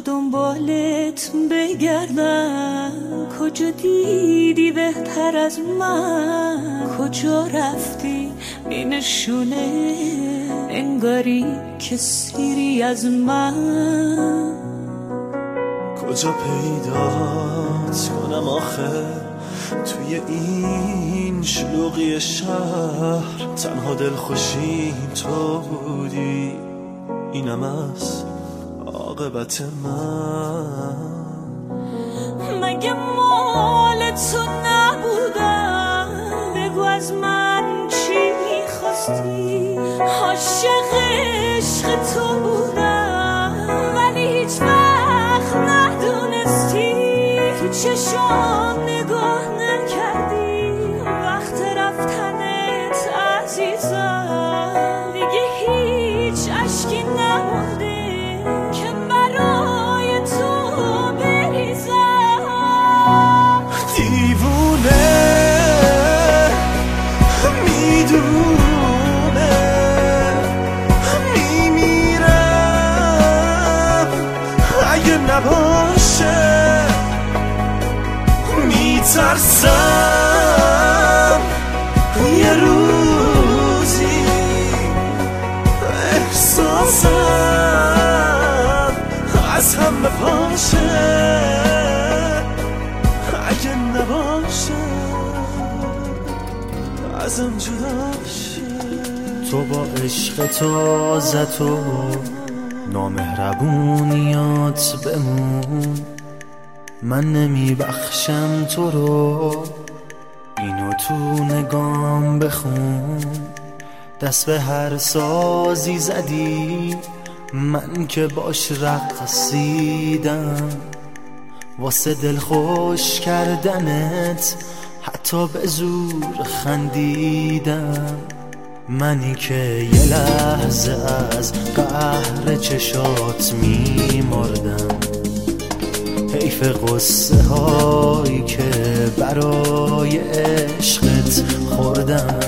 دنبالت بگردم، کجا دیدی بهتر از من؟ کجا رفتی بی نشونه، انگاری که سیری از من. کجا پیدات کنم آخه توی این شلوغی شهر؟ تنها دلخوشیم تو بودی، اینم از عاقبت من. مگه مال تو نبودم؟ بگو از من چی میخواستی؟ عاشق عشق تو بودم ولی هیچ وقت ندونستی. تو چشام نگاه نکردی وقت رفتنت عزیزم. دیگه هیچ اشکی نمونده که برای تو بریزم. دیوونه میدونه میمیرم اگه نباشه، میترسم یه روزی احساسم از هم بپاشه اگه نباشه، ازم جدا شه. تو با عشق تازت و نامهربونیات بمون، من نمیبخشم تو رو، اینو تو نگام بخون. دست به هر سازی زدی من که باش رقصیدم، واسه دل خوش کردنت حتی به زور خندیدم. منی که یه لحظه از قهر چشات میمردم، حیف قصه هایی که برای عشقت خوردم.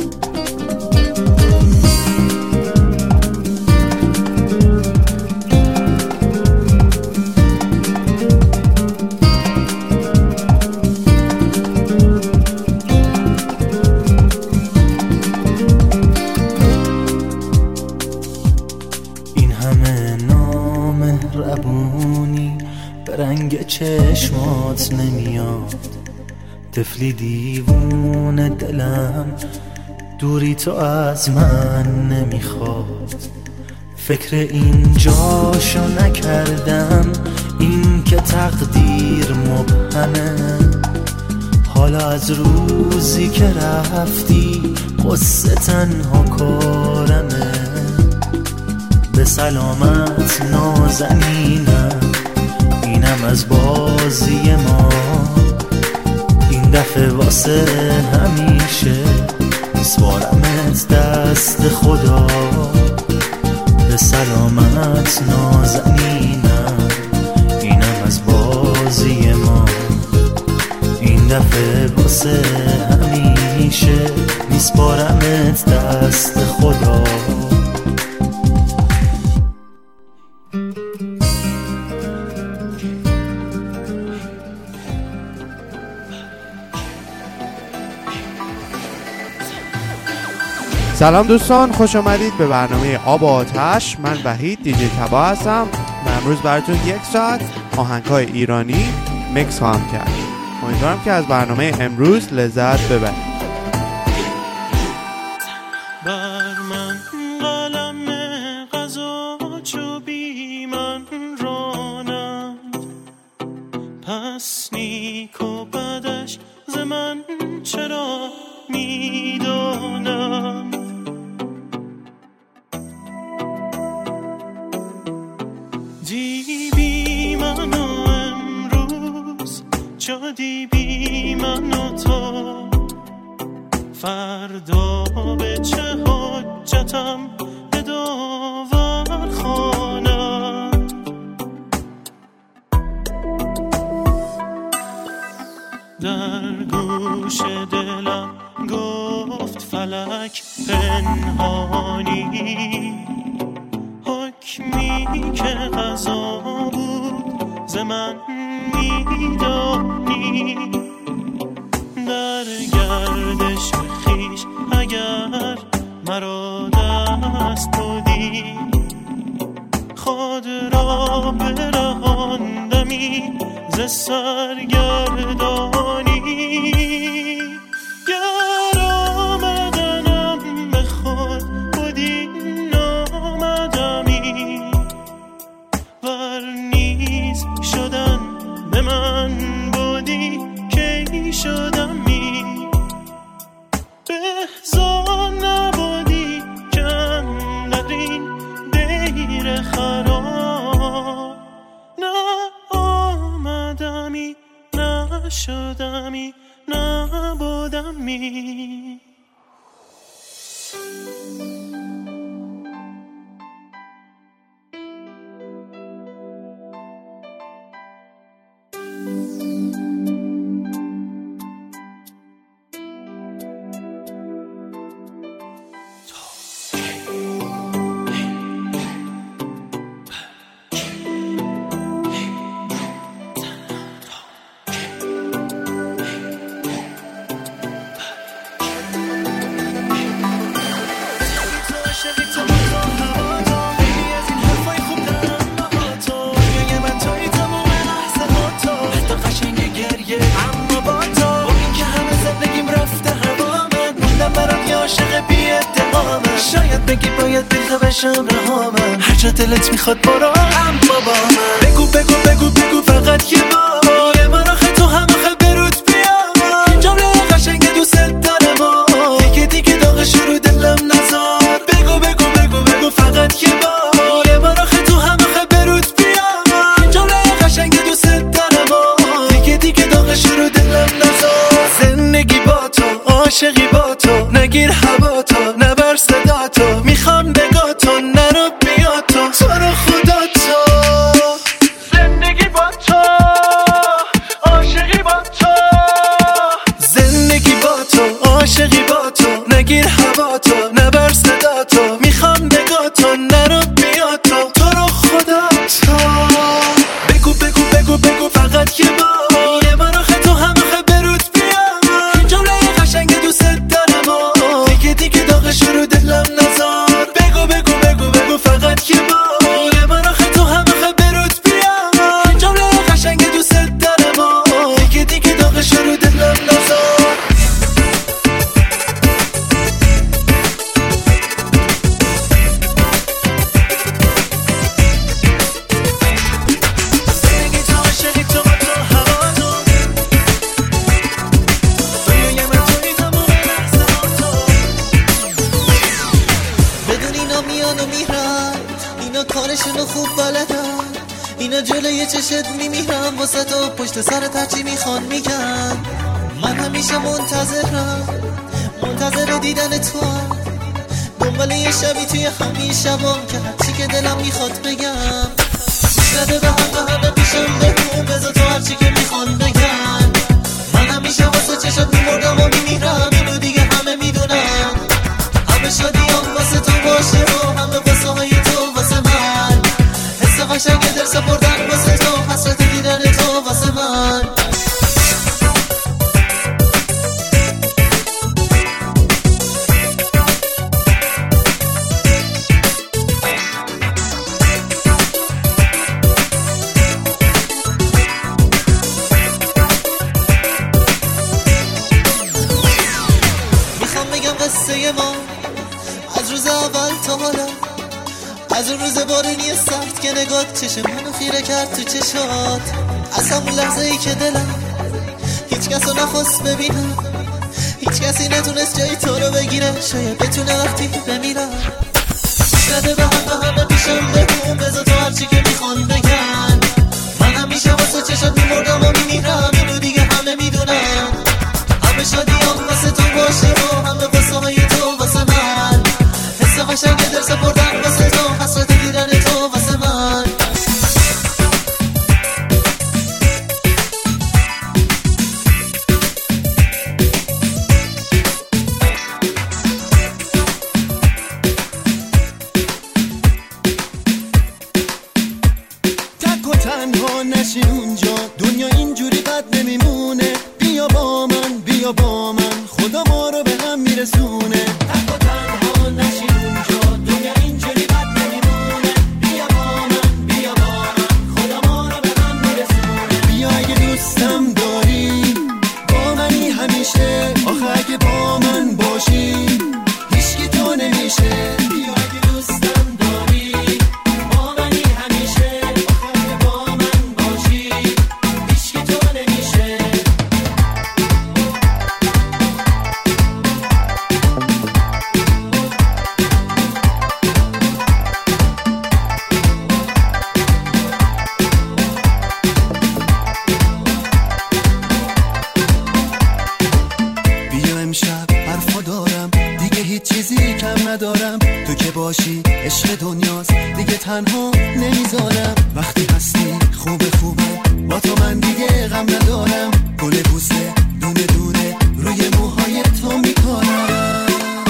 این همه نامهربونی به رنگ چشمات نمیاد، طفلی دیوونه دلم دوری تو از من نمیخواد. فکر این جاشو نکردم، این که تقدیر مبهمه. حالا از روزی که رفتی قصه تنها کارمه. به سلامت نازنینم، اینم از بازی ما، این دفعه واسه همیشه میسپارمت دست خدا. به سلامت نازنینم، اینم از بازی ما، این دفعه واسه همیشه میسپارمت دست خدا. سلام دوستان، خوش آمدید به برنامه آب و آتش. من وحید دیجی تبا هستم و امروز براتون 1 ساعت آهنگ‌های ایرانی میکس خواهم کرد. امیدوارم که از برنامه امروز لذت ببرید. بر من قلم قضا چوبی من رانم، پس نیک و بدش ز من چرا میدانم. دیبی منو امروز، جا دیبی منو تو، فردا به چه حجتم به داور خوانم. در گوش دلم گفت فلک پنهانی، حکمی که قضا بود ز من میدانی در گردش خویش اگر مرا دست بودی خود را برهاندمی ز سرگردانی گر آمدنم به خود بودی نامدمی ور نیز شدن به من بودی کی شدمی بهزان نبودی کم در این دیر خراب نه آمدمی نه شدمی نبودمی شاید بگی باید بیل بشم رهامم هر جا دلت میخواد برو اما با من بگو بگو بگو بگو فقط یه بار یه من آخه تو هم آخه برود بیام جمله قشنگ دوست دارم دیگه داغ شروع دلم نزار بگو بگو بگو بگو فقط یه بار یه من آخه تو هم آخه برود بیام جمله قشنگ دوست دارم دیگه داغ شروع دلم نزار زندگی با تو عاشقی با تو نگیر هوا تو نبر صدا تو میخوام بگا تو نرو بیا تو تو رو خدا تو زندگی با تو عاشقی با تو زندگی با تو عاشقی با تو نگیر هوا تو نبر صدا تو میخوام بگا تو نرو بیا تو تو رو خدا تو بگو بگو بگو بگو فقط یه بار یه من آخه تو هم آخه برود بیام جمله قشنگ دوست دارم دیگه داغ شروع دلم نزار بگو بگو بگو بگو فقط یه بار یه من آخه تو هم آخه برود بیام جمله قشنگ دوست دارم دیگه داغ شروع دلم نزار کارشونو خوب بلدم اینا جلوی چشت میمیرم واسه تو پشت سرت هرچی میخوان میگن من همیشه منتظر دیدن تو دنبال یه شبی توی همین شبام که هرچی که دلم میخواد بگم شده به همه پیشم بگو بذار تو هرچی که میخوان بگن من همیشه واسه چشت میمردم و میمیرم اینو دیگه همه میدونم همه شادیام واسه تو باشه و همه واسه های تو واسه من حس قشنگ دل سپردن واسه تو حسرت دیدن تو واسه من میخوام بگم قصه ما از روز اول تا حالا از اون روز بارونی سخت که نگات چشم منو خیره کرد تو چشات از همون لحظه ای که دلم هیچ کس رو نخواست ببینم هیچ کسی نتونست جای تو رو بگیره شاید بتونه وقتی بمیرم شده به همه پیشم بگو بذار تو هرچی که میخوان بگن من همیشه واسه چشم میمردم و میمیرم اینو دیگه همه میدونم همه شادیام واسه تو باشه و همه واسه های تو واسه من حس قشنگ دل سپردن واسه تو حسرت دیدن تو واسه من تک و تنها تنها نشی اونجا، دنیا اینجوری بد نمیمونه. بیا با من، بیا با من، خدا ما رو به هم میرسونه. تنها تنها نشی اونجا، دنیا اینجوری بد نمیمونه. بیا با من، بیا با من، خدا ما رو به هم میرسونه. بیا اگه دوستم داری با منی همیشه، آخه اگه با من باشی هیچکی تو نمیشه. بیا اگه دوستم داری با منی همیشه، آخه اگه با من باشی هیچکی تو نمیشه. بیا امشب حرفا دارم، دیگه هیچ چیزی کم ندارم. تو که باشی عشق دنیاست، دیگه تنها نمیذارم. وقتی هستی خوبه خوبه با تو، من دیگه غم ندارم. گل بوسه دونه دونه روی موهای تو میکنم.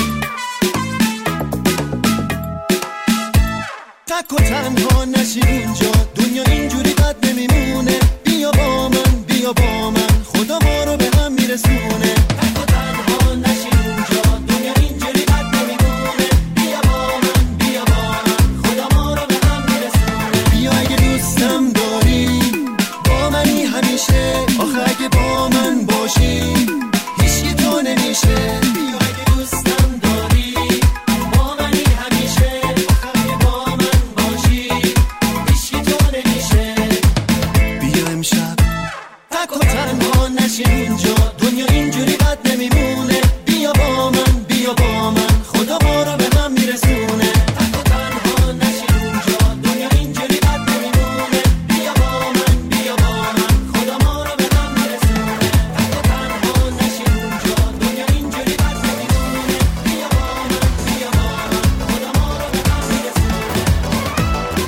تک و تنها نشی اونجا، دنیا اینجوری بد نمیمونه. بیا با من، بیا با من، خدا ما رو به هم میرسونه. تک و تنها نشی اونجا، دنیا اینجوری بد نمیمونه. بیا با من، بیا با من، خدا ما رو به هم میرسونه. بیا اگه دوستم داری با منی همیشه، آخه اگه با من باشی هیچکی تو نمیشه. بیا اگه دوستم داری با منی همیشه، آخه اگه با من باشی هیچکی تو نمیشه. بیا امشب تک و تنها نشی اونجا، دنیا اینجوری بد نمیمونه. بیا با من، بیا با من، خدا ما رو به هم میرسونه. تک و تنها نشی اونجا، دنیا اینجوری بد نمیمونه. بیا با من، بیا با من، خدا ما رو به هم میرسونه. تک و تنها نشی اونجا، دنیا اینجوری بد نمیمونه. بیا با من، بیا با من، خدا ما رو به هم میرسونه.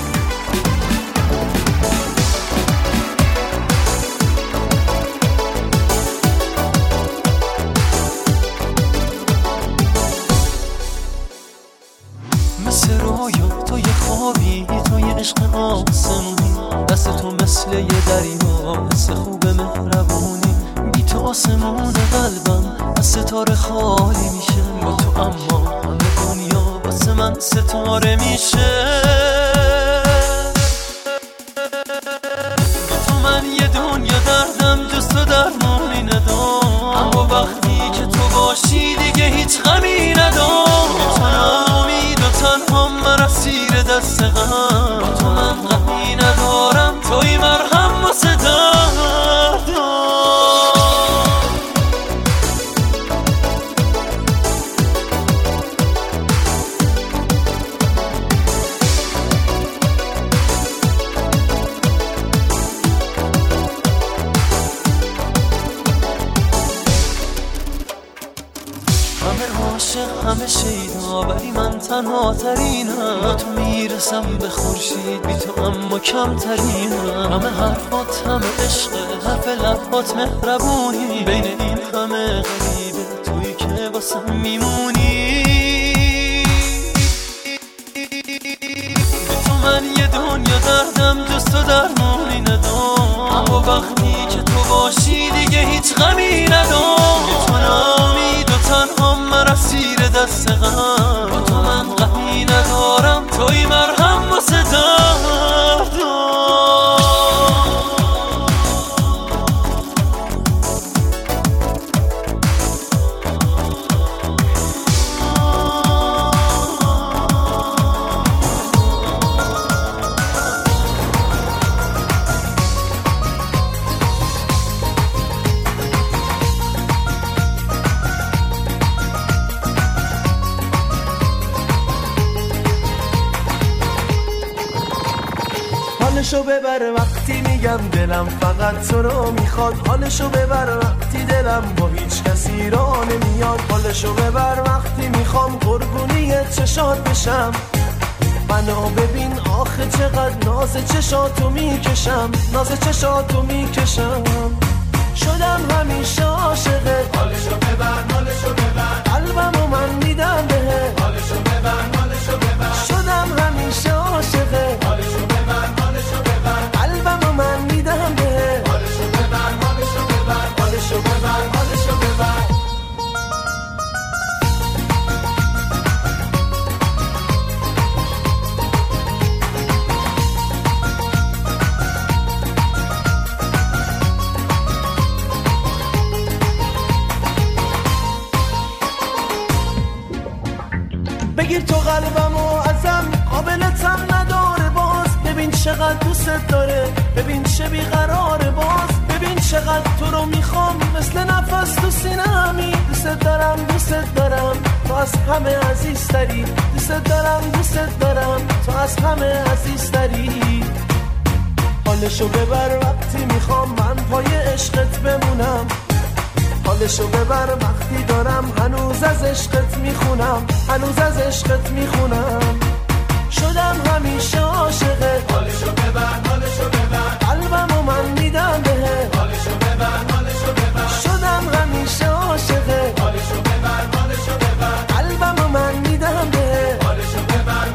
مثل رویا تو یه خوابی، تو یه عشق آسمونی، دست تو مثل یه دریا، مثل خوب مهربونی. بی تو آسمون قلبم از ستاره خالی میشه. با تو اما همه دنیا واسه من ستاره میشه. با تو من یه دنیا دردم جز تو درمانی ندام، اما وقتی که تو باشی دیگه هیچ غمی ندام. بی تو ناامید و تنها من اسیر دست غم، با تو من غمی ندارم، توی مرهم واسه دردم. همه عاشق همه شیدا، ولی من تنها ترینم. با تو میرسم به خورشید، بی تو اما کم ترینم. همه حرفات همه عشقه، حرف لبات مهربونی. بین این همه غریبه تویی که واسم میمونی. بی تو من یه دنیا دردم جز تو درمانی ندام، اما وقتی که تو باشی دیگه هیچ غمی ندام. بی تو ناامید و تنها من اسیر دست غم، با تو من غمی ندارم، توی مرهم واسه دردم. حالشو ببر وقتی میگم دلم فقط تو رو میخواد. حالشو ببر وقتی دلم با هیچ کسی را نمیاد. حالشو ببر وقتی میخوام قربونی چشات بشم. منو ببین آخه چقدر ناز چشاتو میکشم، ناز چشاتو میکشم. شدم همیشه عاشقت. حالشو ببر، حالشو ببر، قلبمو من میدم بهت. حالشو ببر، حالشو ببر، شدم همیشه عاشقت. حالشو ببر، حالشو ببر، قلبمو من چقدر دوست داره، ببین چه بیقراره باز، ببین چقدر تو رو میخوام مثل نفس تو سینه‌می. دوست دارم تو از همه عزیزتری، دوست دارم تو از همه عزیزتری. حالشو ببر وقتی میخوام من پای عشقت بمونم، حالشو ببر وقتی دارم هنوز از عشقت میخونم، شدم همیشه عاشقه. حالشو ببر قلبمو من میدم بهت، حالشو ببر شدم همیشه عاشقه. حالشو ببر قلبمو من میدم بهت، حالشو ببر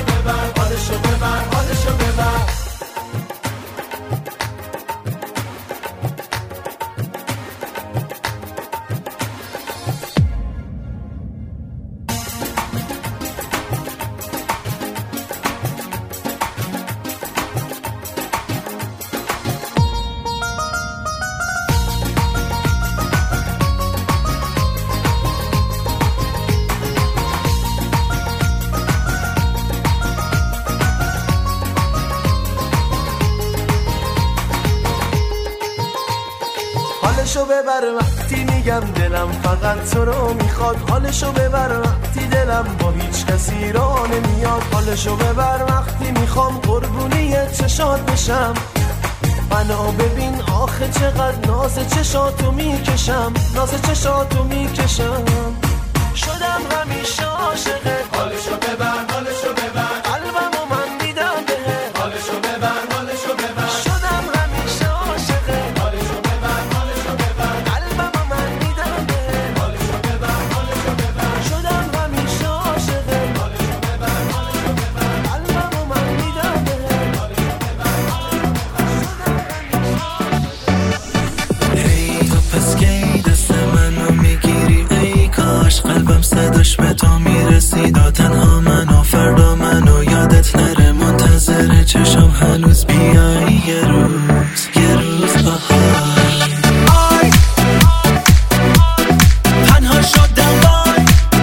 حالشو ببر وقتی میگم دلم فقط تو رو میخواد، حالشو ببر وقتی دلم با هیچ کسی را نمیاد، حالشو ببر وقتی میخوام قربونی چشات بشم. منو ببین آخه چقدر ناز چشاتو میکشم، شدم همیشه عاشقه. حالشو ببر قلبمو من میدم بهت، حالشو ببر شدم همیشه عاشقه. حالشو ببر قلبمو من میدم بهت، حالشو ببر شدم همیشه عاشقه. حالشو ببر قلبمو من میدم بهت، حالشو ببر. ای تو پس کی دست منو میگیری، ای کاش قلبم صداش به تو میرسید. تنها منو فردا منو یادت نره، منتظر چشم هنوز بیای یه روز آهای. تنها شدم وای،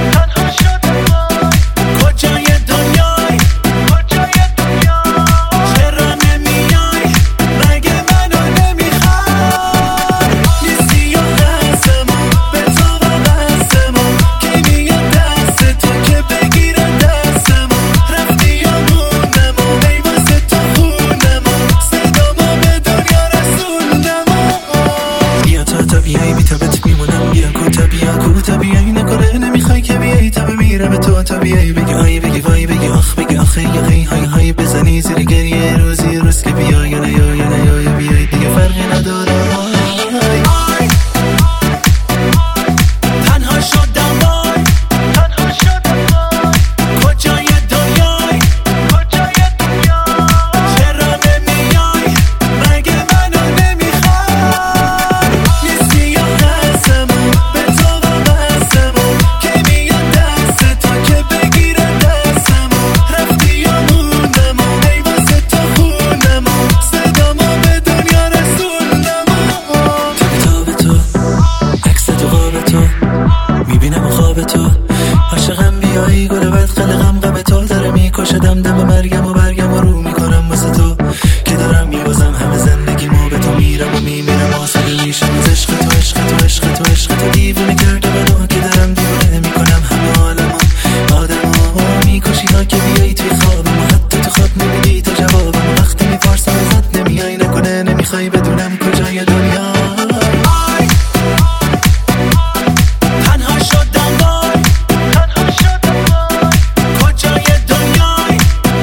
کجای دنیای، چرا نمیای، مگه منو نمیخوای. نیستی و هستمون به تو وابستمون، کی میاد دست تو که بگیره دستمون. رفتی و موندمون ای واسه تو خوندمون، صدامو به دنیا رسوندمون. بیا تا بیایی بی تبت میمونم، بیا کوتا بیایی نکنه نمیخوای که بیایی تا بمیره به تو. تا بیایی بگی آی بگی وای بگی آخ بگی آخه یا هی های بزنی زیر گریه، روز که بیا یا نه بیایی دیگه فرقی نداره. تنها شدم وای، کجای دنیای، چرا نمیای، مگه منو نمیخوای. نیستی یا هستمون به تو وابستمون، کی میاد دست تو که بگیره دستمون. رفتی یا موندمون ای واسه تو خوندمون، صدامو به دنیا رسوندمون. تو به تو عکس تو قاب تو میبینم خواب تو، عاشقم بیایی گل بد قلقم غم تو داره میکشه. دم مرگم و برگم و رو میکنم واسه تو که دارم میبازم همه زندگیمو به تو میرم و میمیرم. آسوده میشم از عشق تو دیوونه کرده منو که دارم دیوونه میکنم همه آدمو میکشی تا که بیایی توی خوابم، و حتی تو خواب نمیدی تا جوابم. وقتی میپرسم ازت نمیای نکنه نمیخوای بدونم کجای دنیا. تنها شدم وای، کجای دنیای،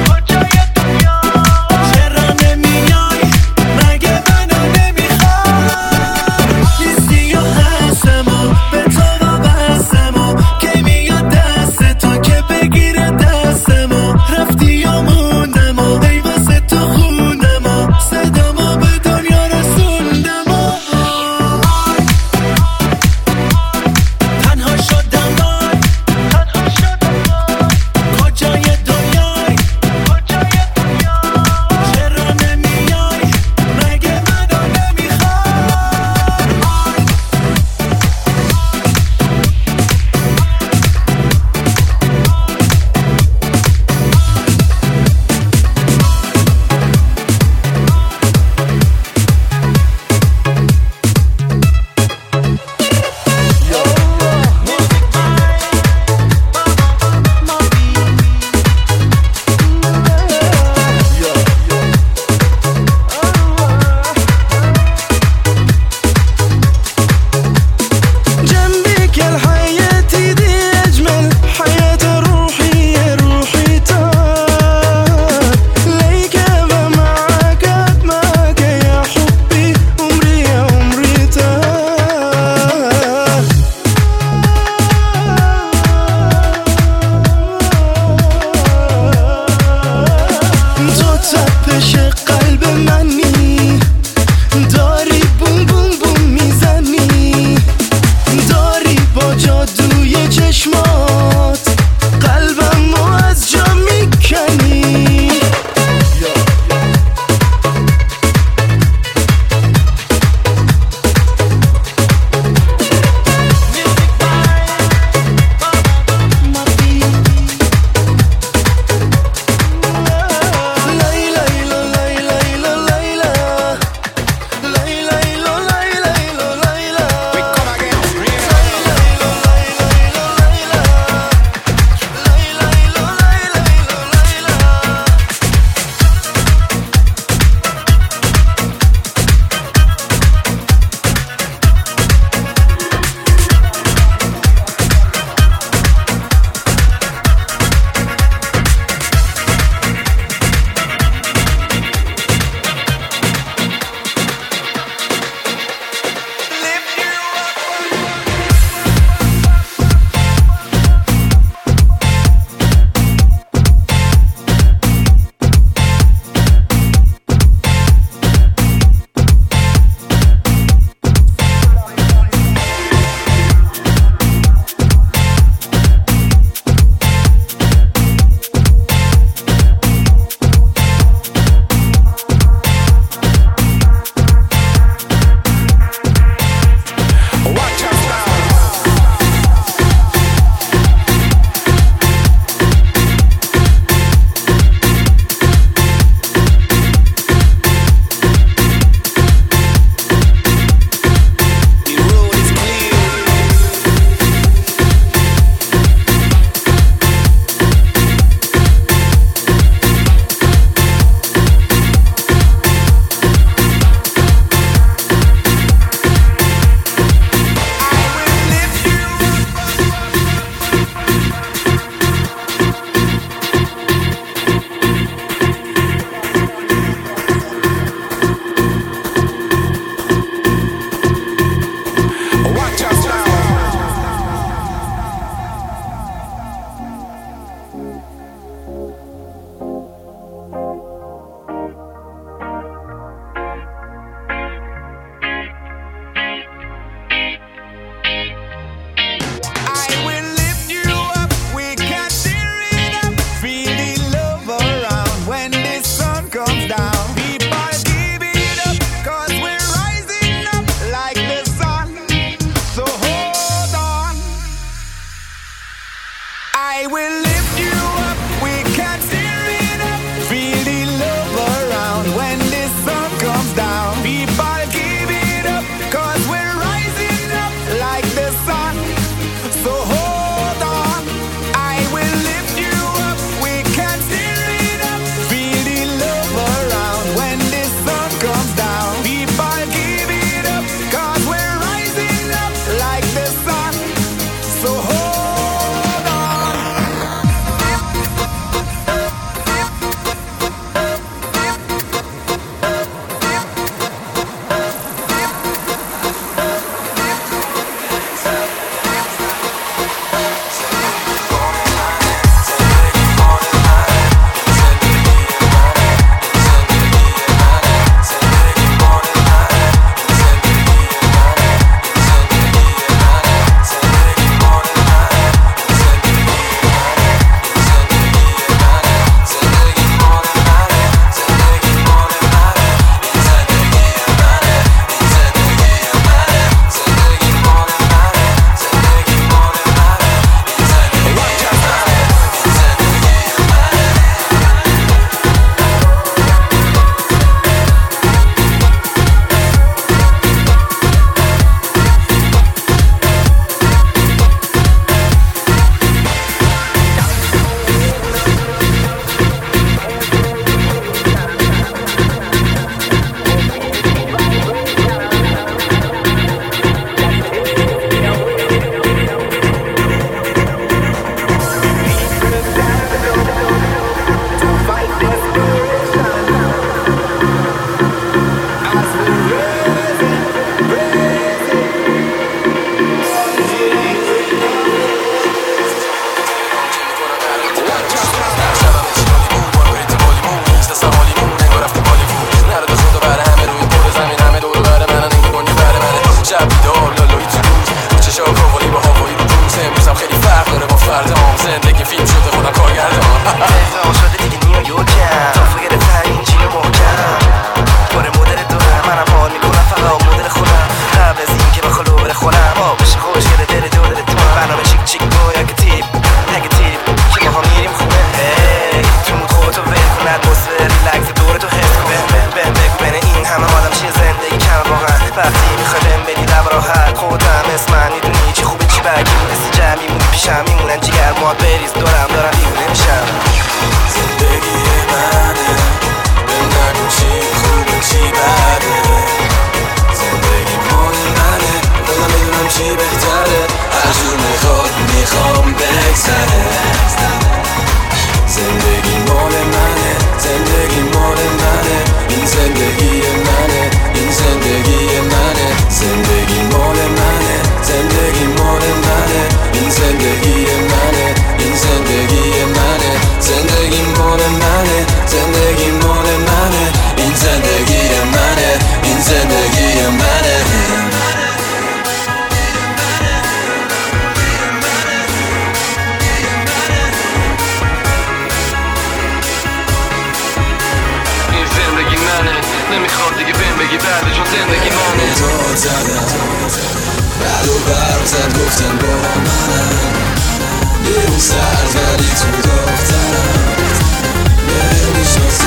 چرا نمیای، مگه منو نمیخوای. نیستی و هستمون به تو وابستمون، کی میاد دست تو که بگیره دستمون. رفتی و موندمون ای واسه تو خوندمون، صدامو به دنیا رسوندمون. وقتی میخوای بهم بدی لب راحت خودم اسم من میدونی چی خوبه چی بد مثل جمع میمونی پیشم میمونن جگر مات بریز دارم دیوونه میشم زندگی منه بهم نگو چی خوبه چی بده زندگی مال منه دارم میدونم چی بهتره هر جور میخوام بگذره زندگی مال منه زندگی مال منه این زندگی منه این زندگی منه زندگی مال منه زندگی مال منه این زندگی منه این زندگی منه زندگی مال منه زندگی مال منه این زندگی منه این زندگی منه نمیخواد دیگه بهم بگی بعد چون زندگی منه داد زدم بعد و برم زد گفتن با منم بیرون سرد ولی تو داخترم نمیشناسی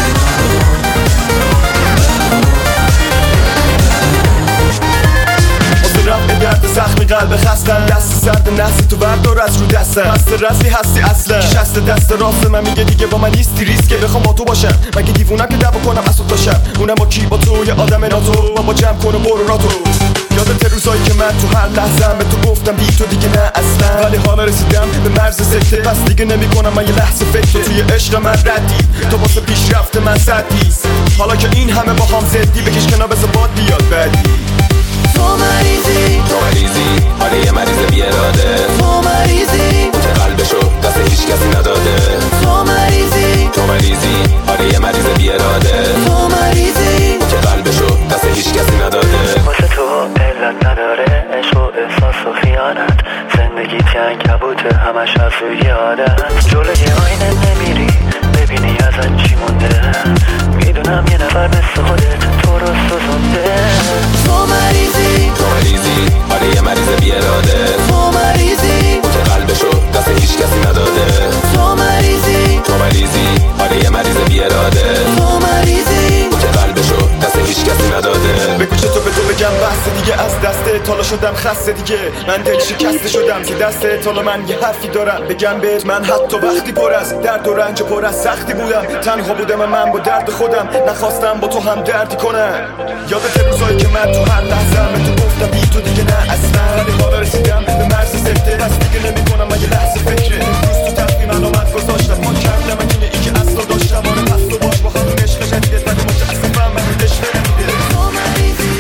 رفت درد زخمی قلب خستم دست سرد نحس تو بردار از رو دستم مست رزی هستی اصلا شست دست راست من میگه دیگه با من نیستی ریسک بخوام با تو باشم مگه دیوونم که دعوا کنم از تو تاشم اونم با کی با تو یه آدم ناتو بابا جمع کن و برو راتو یادت روزایی که من تو هر لحظه‌ام به تو گفتم بی تو دیگه نه اصلا ولی حالا رسیدم به مرز سکته پس دیگه نمیکنم من یه لحظه فکر تو توی عشق من ردی تو واسه پیشرفت من سدی حالا که این همه با هم زدی بکش کنار بذار باد بیاد بعدی تو مریضی حالا یه مریض بی اراده تو مریضی اون که قلبشو دست هیچ کسی نداده تو مریضی حالا یه مریض بی اراده تو مریضی اون که قلبشو دست هیچ کسی نداده واسه تو علت نداره عشق و احساس و خیانت زندگی عنکبوته همش از روی عادت جلوی آینه نمیری ببینی ازت چی مونده میدونم یه نفر مثل خودت تو رو سوزونده تو مریضی حالا یه مریض بی اراده تو مریضی اون که قلبشو دست هیچ کسی نداده تو مریضی حالا یه مریض بی اراده تو مریضی اون که قلبشو دست هیچ کسی نداده بگو چطور به تو بگم بحث دیگه از دست تالا شدم خسته دیگه من دل شکسته شدم که دست تالا من یه حرفی دارم بگم بهت من حتی وقتی پر از درد و رنج پر از سختی بودم تنها بودم من با درد خودم نخواستم با تو هم دردی کنم یادت روزایی که من تو هر لحظه‌ام به تو گفتم بی تو دیگه نه اصلا ولی حالا رسیدم به مرز سکته پس دیگه نمی‌کنم من یه لحظه فکره روز تو تقویم علامت گذاشتم ما کردم من این که اصلا داشتم آره پس تو باش با همون عشق جدیده ولی متأسفم من عشق نمیده تو مریضی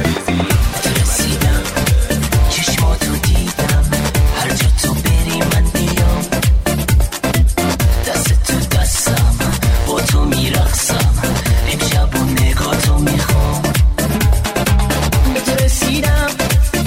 چشماتو دیدم هر جا تو بری من میام دست تو دستم با تو میرقصم امشب و نگاه تو میخوام به تو رسیدم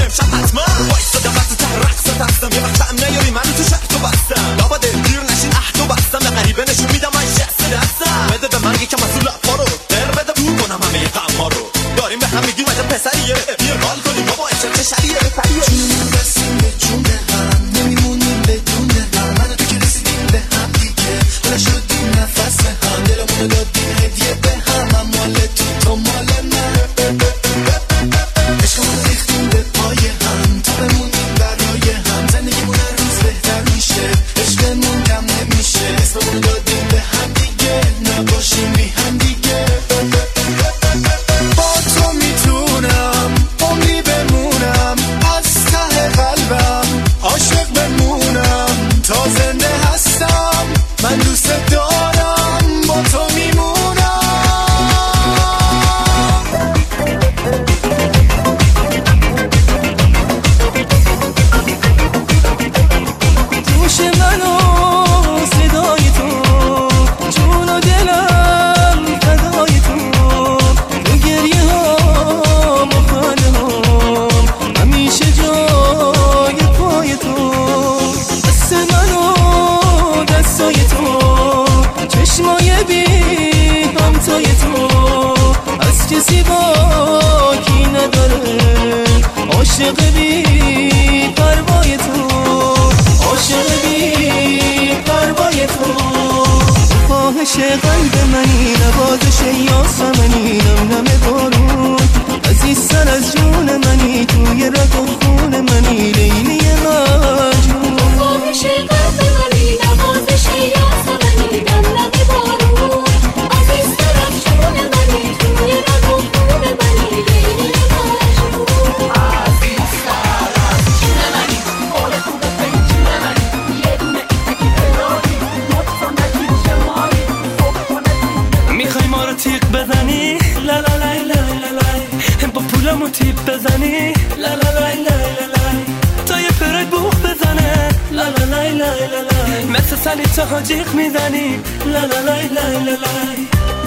امشب حتما وایسادم وقت ته رقص دستم یه وقت کم نیاری منو تو شهر تو بستم لابا دیر نشین احدو بستم به غریبه نشون میدم من جست دستم بده به من یکم از اون لپا رو در بده دور کنم همه غم‌ها رو داریم به هم میگیم عجب پسریه بیا حال کنیم بابا امشب چه شریه جونمون رسیم به جون هم نمیمونیم بدون هم من و تو که رسیدیم به هم دیگه بلا شدیم نفس هم دلمونو دادیم هدیه به هم مال تو مال من عشقمون ریختیم به پای هم تا بمونیم برای هم زندگیمون هر روز بهتر میشه عشقمون کم نمیشه اسممونو دادیم به هم دیگه نباشیم بی هم دیگه با تو میتونم عمری بمونم از ته قلبم عاشق بمونم تا زنده هستم من دوست دارم با تو میمونم گوش منو صدای تو جون و دلم فدای تو گریه هام و خنده هام همیشه جای پای تو دست منو دستای تو چشمای بی همتای تو از کسی باکی نداره عاشق بی پروای تو عاشق بی پروای تو خواهش قلب منی نوازش یاسمنی نم نم بارون عزیزتر از جون منی توی رگ و خون منی لیلی مجنون خواهش قلب منی نوازش یاسمنی نم نم بارون عزیزتر از جون منی توی رگ و خون منی لیلی مجنون عزیزتر از جون منی حال خوب پیچون منی یه دونه اگه الهی لطفا نگیر شماری میخوای ما رو تیغ بزنی لا لا لای لای لای با پولمو تیپ بزنی لا لا لای لای لای تا یه پرک بوخ بزنه لا لا لای لای لای مثل سلی تا ها جیغ میزنی لا لا لای لای لای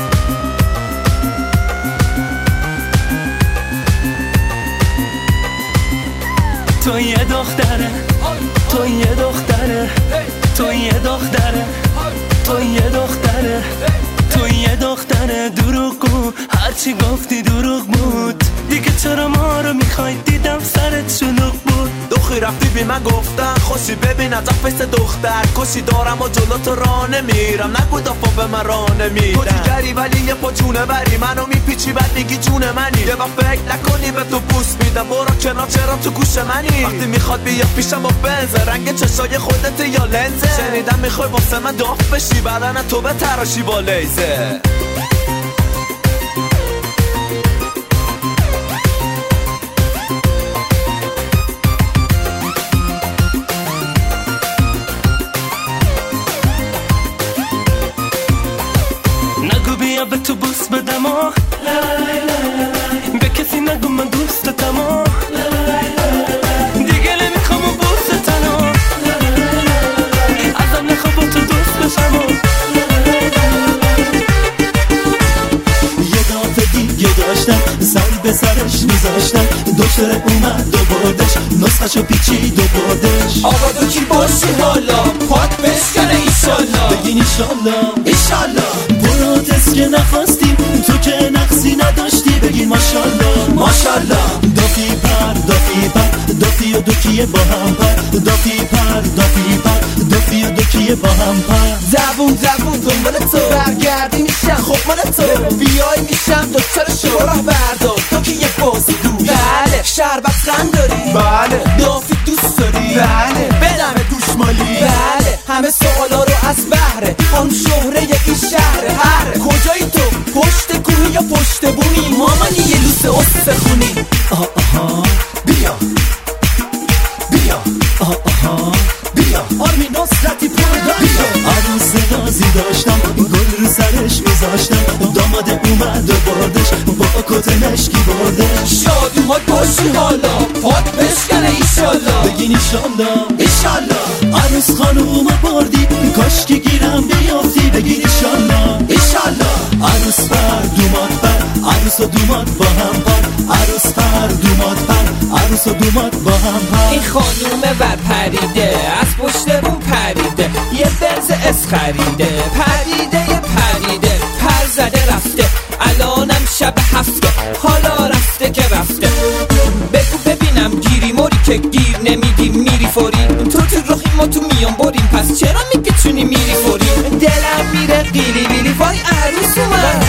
تو یه دختره تو یه دختره تو یه دختره تو یه دختره تو یه دختره دروغگو هرچی گفتی دروغ بود دیگه چرا ما رو میخوای دیدم سرت شلوغ بود دخی رفتی بی من گفتن خوشی ببین از فیس دختر کشی دارم و جلو تو راه نمیرم نگو دفعه به من راه نمیدن تو دیگری ولی یه پا جونه بری منو میپیچی بعد میگی جون منی یه وقت فکر نکنی به تو بوس میدم برو کنار چرا تو گوش منی وقتی میخواد بیا پیشم با بنز رنگ چشای خودت یا لنزه شنیدم میخوای واسه من داغ بشی بدن تو به تراشی با لیزر نگو بیا به تو بوس بدم به کسی نگو من دوستتم دیگه نمیخوام بوستتم ازم نخواه با تو دوست بشم یه دافه دیگه داشتم سر به سرش میذاشتم دکتر اومد و بردش نسخشو پیچید و بردش آقا دو کی باشی حالا پات بشکنه ایشالله بگین ایشالله ایشالله براتست که نخواستیم تو که نقصی نداشتی بگین ماشالله ماشالله دافی پر دافی پر دافی و دوکیه با هم پر دافی پر دافی پر دافی و دوکیه با هم پر زبون زبون دنبال تو برگردی میشم خب مال تو بیای میشم دکتر شما راه بردار تو که یه بازی دوش بله شربت قند داری بله دافی دوست داری بله بدم گوشمالی بله همه سوالا رو از بهره خانم شهره این شهر هر کجایی تو پشت کوه یا پشت بونی مامانی یه لوس استخونی آها آها بیا بیا آها آها بیا آرمی نصرتی پول بیا عروس نازی داشتم گل رو سرش میذاشتم داماد اومد و بردش با کت مشکی بردش شادی ها باشی حالا پات بشکنه ایشالله بگین ایشالله ایشالله عروس خانوم بردی کاش که گیرم بیافتی بگین ایشالله ایشالله عروس پر دومات پر عروس و دومات با هم پر عروس پر دومات پر عروس و دومات با هم این خانوم بر پریده از پشت بوم پریده یه بنز اس خریده پریده پر زده رفته الانم شب هفته حالا رفته که رفته بگو ببینم گیری موری که گیر نمیدی میری فوری تو رخی ما تو میان بریم پس چرا میپیچونی میری فوری دلم میره قیلی بیلی وای عروس اومد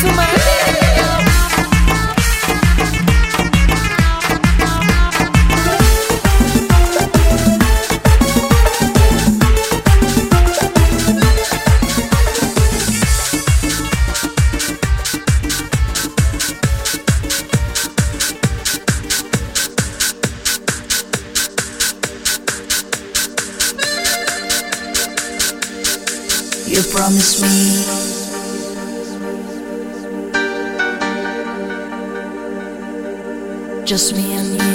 You promised me just me and you.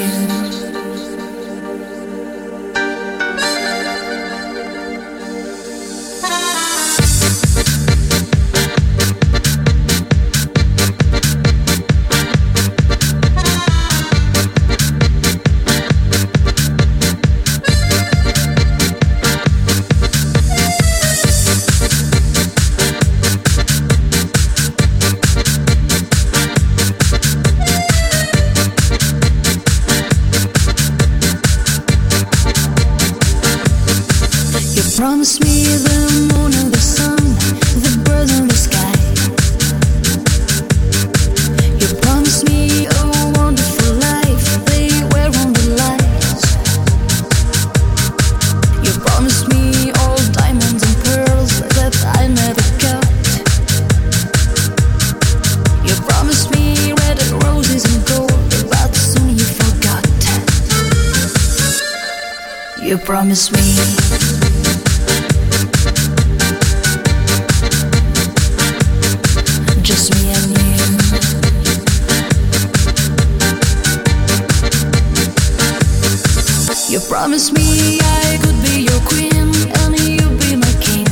Promise me the moon and the sun, the birds in the sky. You promise me a wonderful life, they were on the lights. You promise me all diamonds and pearls that I never got. You promised me red roses and gold, but soon you forgot. You promised me just me and you. You promised me I could be your queen and you be my king.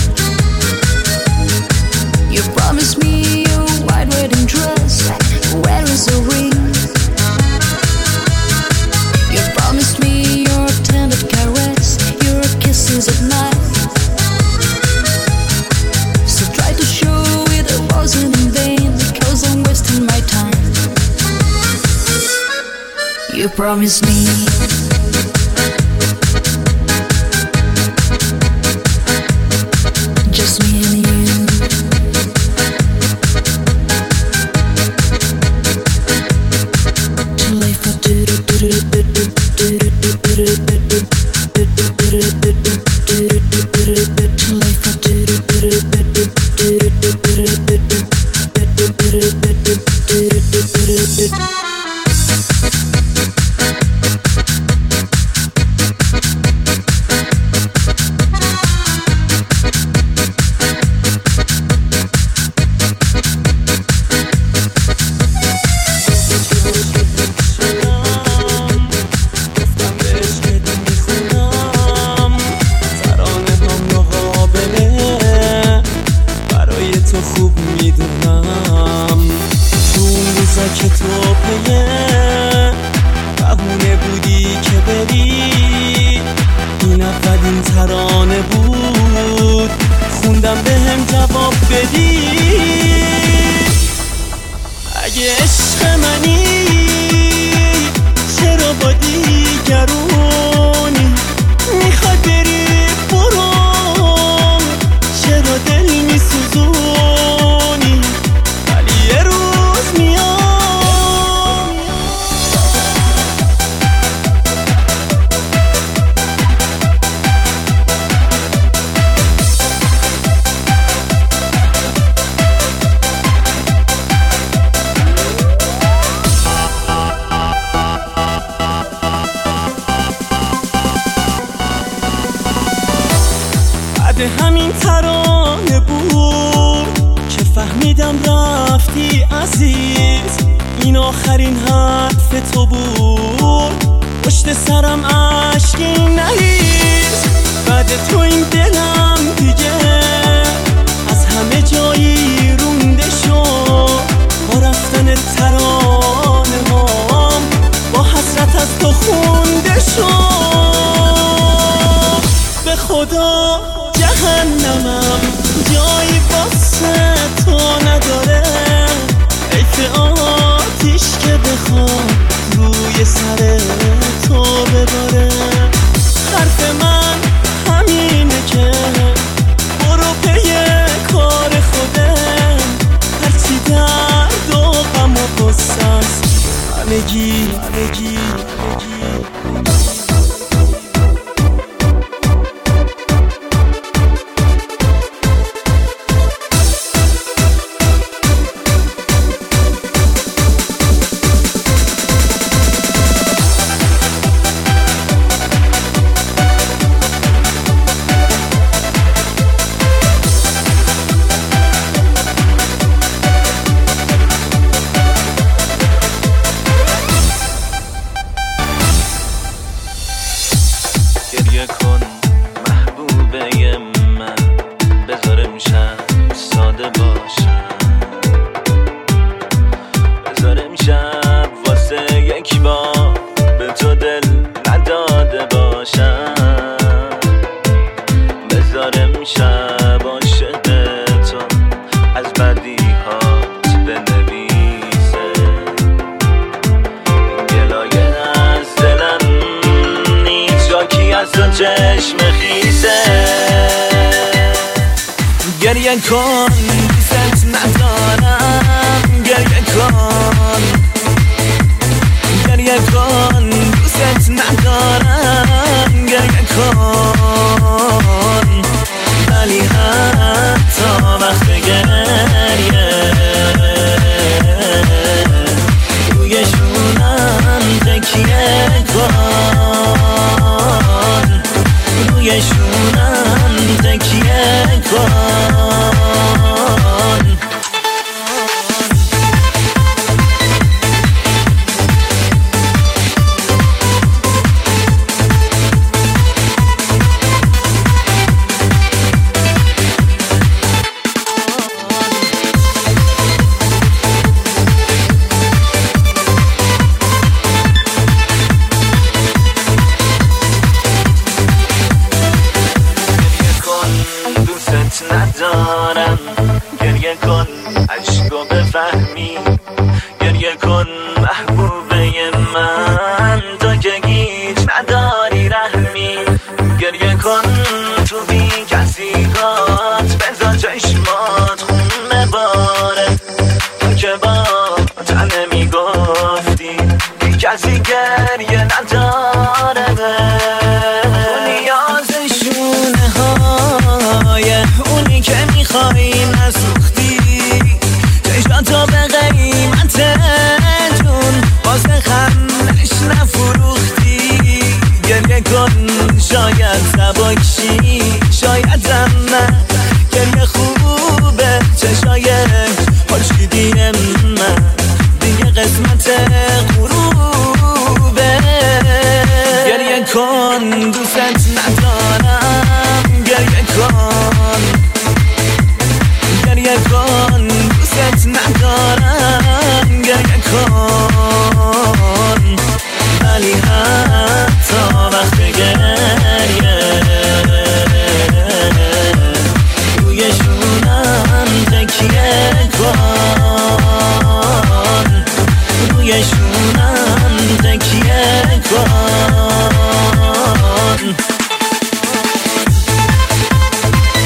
You promised me a white wedding dress, where is a ring? You promised me your tender caress, your kisses at night. So try to show it wasn't in vain, because I'm wasting my time. You promised me just me and you. Too late for too late for که تو پیه بهونه بودی که بری این اولین ترانه بود خوندم به هم جواب بدی اگه عشق منی چرا با دیگرونی میخواد بری برو چرا دل میسوزونی ولی یه روز میاد همین ترانه بود که فهمیدم رفتی عزیز این آخرین حرف تو بود پشت سرم عشقی نریز بعد تو این دلم دیگه از همه جایی رونده شد با رفتن ترانه هام با حسرت از خونده شد. به خدا جهنمم جایی واسه تو نداره، حیف آتیش که بخواد روی سر تو بباره. حرف من همینه که برو پی کار خودم، هرچی درد و غم و غصه است همگی. گریه کن محبوبه من، بذارم شب ساده باشم، بذارم شب واسه یک بار به تو دل نداده باشم، بذارم شب عاشق تو از بدیهات بنویسه. این گلایه از دلم نیست، جاکی از تو چشم خیسه. گریه کن دوست ندارم، گریه کن، گریه کن دوست ندارم، گریه کن. ولی حتی وقت گریه روی شونم تکیه کن، روی شونم تکیه کن. ندارم، گریه کن عشقو بفهمی، گریه کن محبوبه من، تو که هیچ نداری رحمی. گریه کن تو بی کسیگات، بذار چشمات خون بباره، تو که با تنه میگفتی بی کسی گریه نداره. نیازشونه های اونی که میخوایی نسوختی، چشماتو به قیمت جون واسه خمش نفروختی. گریه کن شاید سبکشی، شایدم نه، گریه خوبه چشای خورشیدی من، دیگه قسمت غروبه. گریه کن دوست ندارم، گریه کن، گریه کن دوست ندارم، گریه کن. ولی حتی وقت گریه روی شونم تکیه کن، روی شونم تکیه کن.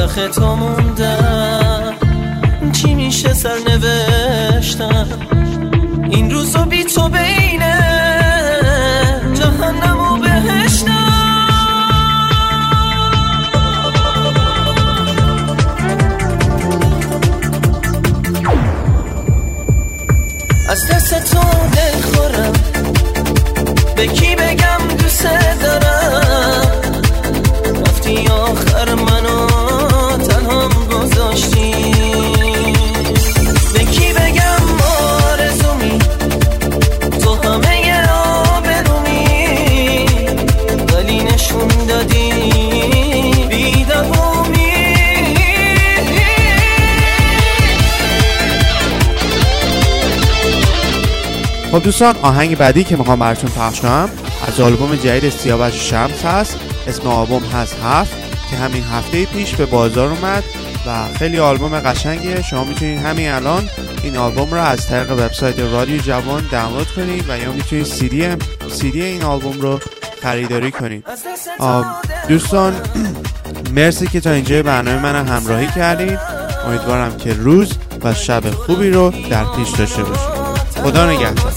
چرخ تو موندم، چی میشه سر نوشتم این روزو بی تو بین جهنم و بهشتم. از دست تو دل خورم، به کی بگم دوست دارم، رفتی آخر منو تنهام گذاشتی، به کی بگم آرزومی تو همه آبرومی، ولی نشون دادی بی‌دوامی. خب دوستان، آهنگ بعدی که میخوام براتون پخش کنم از آلبوم جدید سیاوش شمس هست. اسم آلبوم هست هفت که همین هفته پیش به بازار اومد و خیلی آلبوم قشنگیه. شما میتونید همین الان این آلبوم رو از طریق وبسایت رادیو جوان دانلود کنید و یا میتونید CD این آلبوم رو خریداری کنید. دوستان مرسی که تا اینجای برنامه من همراهی کردید. امیدوارم که روز و شب خوبی رو در پیش داشته باشید. خدا نگهدار.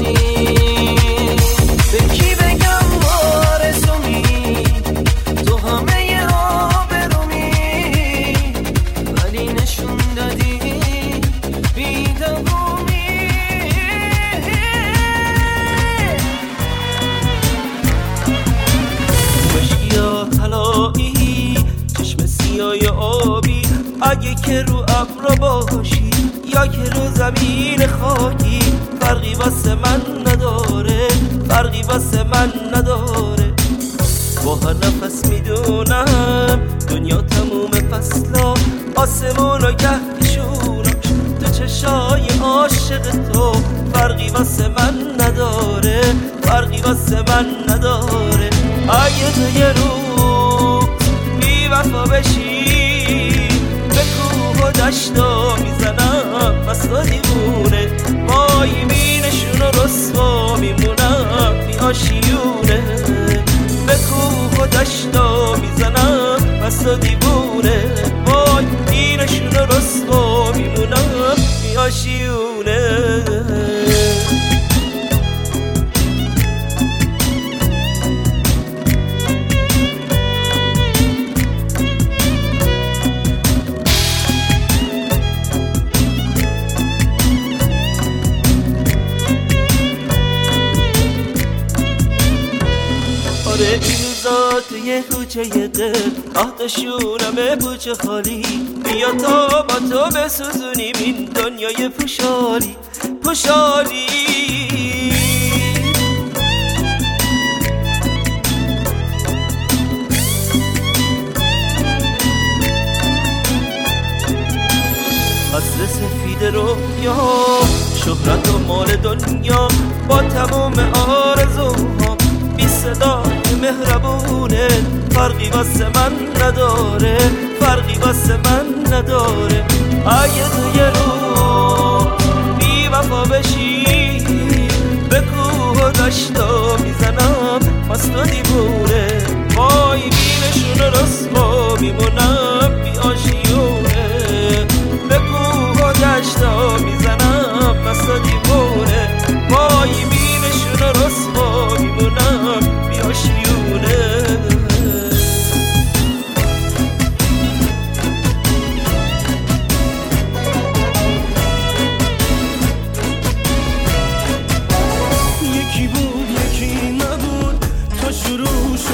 اگه که رو ابر باشی یا که رو زمین خاکی، فرقی واسه من نداره، فرقی واسه من نداره. با هر نفس میدونم دنیا تموم فصلا، آسمون و گهدشوناش تو چشای عاشق تو، فرقی واسه من نداره، فرقی واسه من نداره. اگه تو یه روز بی وفا بشی به کوه و دشتا میزنم مستا دیوونه، وای بینشون و رسوا میمونم بی آشیونه، به کوه و دشتا میزنم مستا دیوونه، وای بینشون و رسوا میمونم بی آشیونه. این روزا توی کوچه دل آتشونمه پوچه خالی، بیا تا با تو بسوزونیم این دنیای پوشالی پوشالی. عصر سفید رویا، شهرت و مال دنیا، با تمام آرزوها بی صدای مهربونه، فرقی واسه من نداره، فرقی واسه من نداره. اگه تو یه رو بی وفا بشی به کوه و دشتا میزنم مستا دیوونه، وای بینشون رسوا میمونم بی آشیونه، به کوه و دشتا میزنم مستا دیوونه، وای بینشون رسوا میمونم بی آشیونه. یکی بود یکی نبود، تا شروع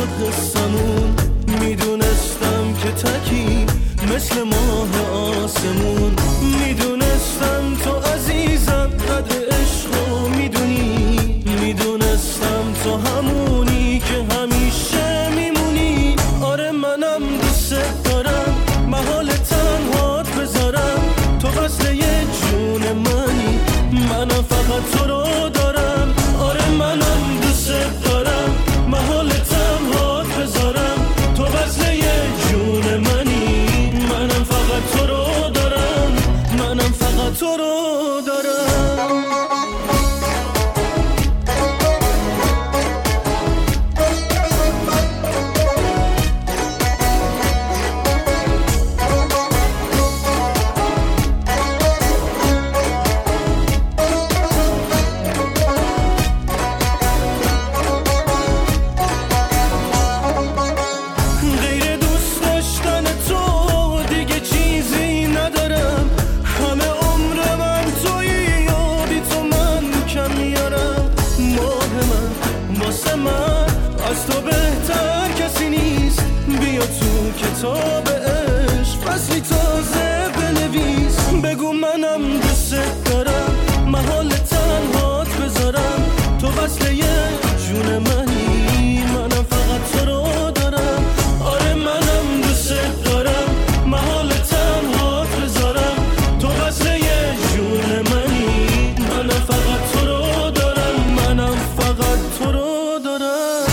از تو بهتر کسی نیست، بیا تو کتاب عشق فصلی تازه بنویس، بگو منم دوست دارم، محال تنهات بذارم، تو وصله جون منی، منم فقط تو رو دارم، آره منم دوست دارم، محال تنهات بذارم، تو وصله جون منی، منم فقط تو رو دارم، منم فقط تو رو دارم.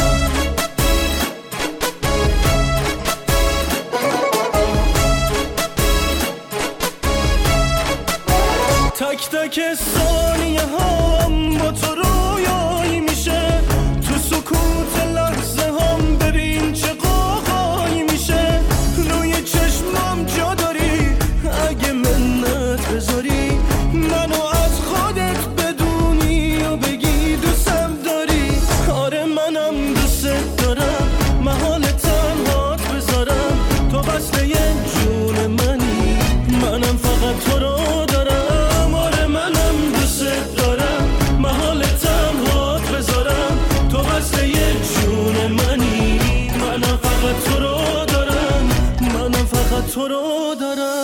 تک تک ثانیه هم با تو رویایی میشه، تو سکوت لحظه هم ببین چه قاقایی میشه، روی چشمم جا داری اگه منت بذاری، منو از خودت بدونی و بگی دوستم داری، آره منم دوست دارم، محال تنهات بذارم، تو وصله جون منی، منم فقط تو رو دارم، آره منم دوست دارم، محال تنهات بذارم، تو وصله جون منی، منم فقط تو رو دارم، منم فقط تو رو دارم.